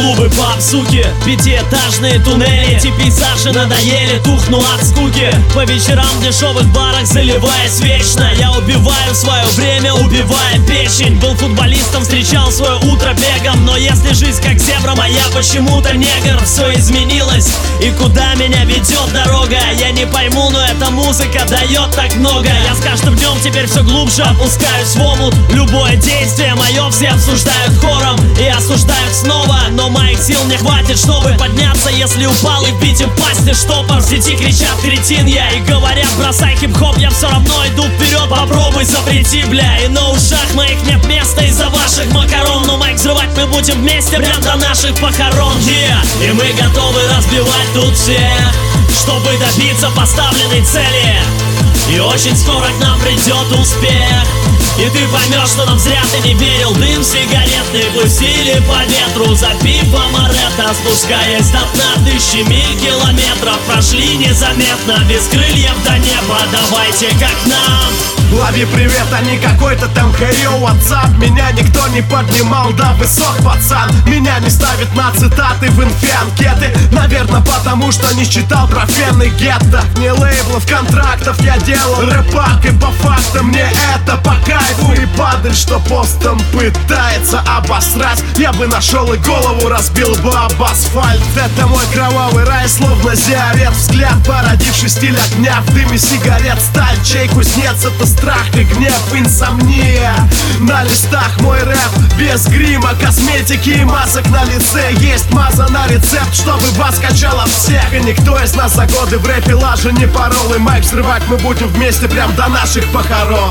Клубы, паб, суки, пятиэтажные туннели. Эти пейзажи надоели, тухну от скуки. По вечерам в дешевых барах заливаясь вечно. Я убиваю свое время, убивая печень. Был футболистом, встречал свое утро бегом. Но если жизнь как зебра моя, почему-то негр. Все изменилось, и куда меня ведет дорога, я не пойму, но эта музыка дает так много. Я с каждым днем теперь все глубже опускаюсь в омут. Любое действие мое все обсуждают хором и осуждают снова. Но моих сил не хватит, чтобы подняться, если упал, и бить им пасти штопор. В сети кричат кретин я и говорят бросай хип-хоп. Я все равно иду вперед, попробуй запрети, бля. И на ушах моих нет места из-за ваших макарон. Но майк взрывать мы будем вместе прям до наших похорон. И мы готовы разбивать тут всех, чтобы добиться поставленной цели. И очень скоро к нам придет успех. И ты поймешь, что нам зря ты не верил. Дым сигаретный пустили по ветру. Запив амаретто, спускаясь до дна. Тысячи миль, километров прошли незаметно. Без крыльев до неба, давайте как нам. Лови привет, а не какой-то там хэйо, WhatsApp. Меня никто не поднимал до высот, пацан. Меня не ставят на цитаты в инфе анкеты. Наверное, потому что не читал про фены гетто. Не лейблов, контрактов, я делал рэпак. И по фактам мне это по кайфу. И падаль, что постом пытается обосрать, я бы нашел и голову разбил бы об асфальт. Это мой кровавый рай, словно зиарет. Взгляд, породивший стиль огня в дыме сигарет. Сталь, чей кузнец, это страх и гнев, инсомния. На листах мой рэп без грима, косметики и масок на лице. Есть маза на рецепт, чтобы вас качало всех. И никто из нас за годы в рэпе лажа не порол. И майк взрывать мы будем вместе прям до наших похорон.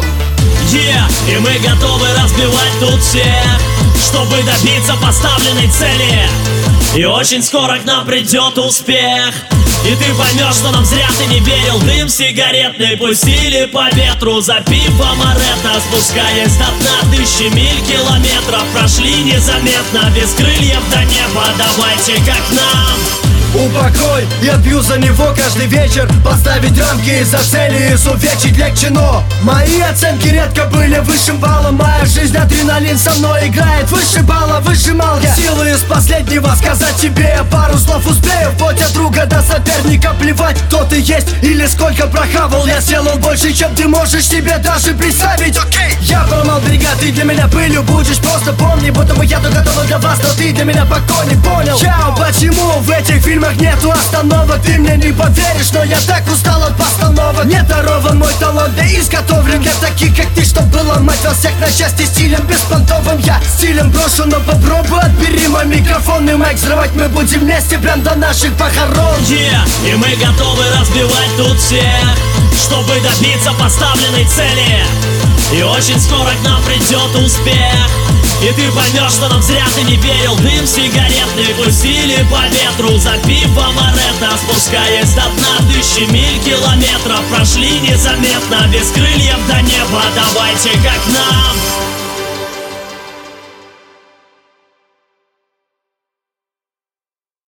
И мы готовы разбивать тут всех, чтобы добиться поставленной цели. И очень скоро к нам придет успех. И ты поймешь, что нам зря ты не верил. Дым сигаретный пустили по ветру. Запив амаретто, спускаясь до дна. Тысячи миль, километров прошли незаметно. Без крыльев до неба, давайте как нам. Упокой, я пью за него каждый вечер. Поставить рамки за цели, изувечить легче, но мои оценки редко были высшим баллом. Моя жизнь адреналин со мной играет. Выше балла, выжимал я силы из последнего. Сказать тебе я пару слов успею. Вплоть от друга до соперника, плевать, кто ты есть или сколько прохавал. Я сделал больше, чем ты можешь себе даже представить. Я поломал берега, ты для меня пылью будешь. Просто помни, будто бы я тут готов для вас, но ты для меня покойник, понял? Чао, почему в этих фильмах нету остановок? Ты мне не поверишь, но я так устал от постановок. Не дарован мой талант, да изготовлен для таких, как ты, чтоб было мать во всех на части. Стилем беспонтовым я стилем брошу, но попробуй отбери мой микрофон. И майк взрывать мы будем вместе прям до наших похорон. И мы готовы разбивать тут всех, чтобы добиться поставленной цели. И очень скоро к нам придет успех. И ты поймешь, что нам зря ты не верил. Дым сигаретный пустили по ветру. Запив амаретто, спускаясь до дна. Тысячи миль, километров прошли незаметно. Без крыльев до неба, давайте как нам.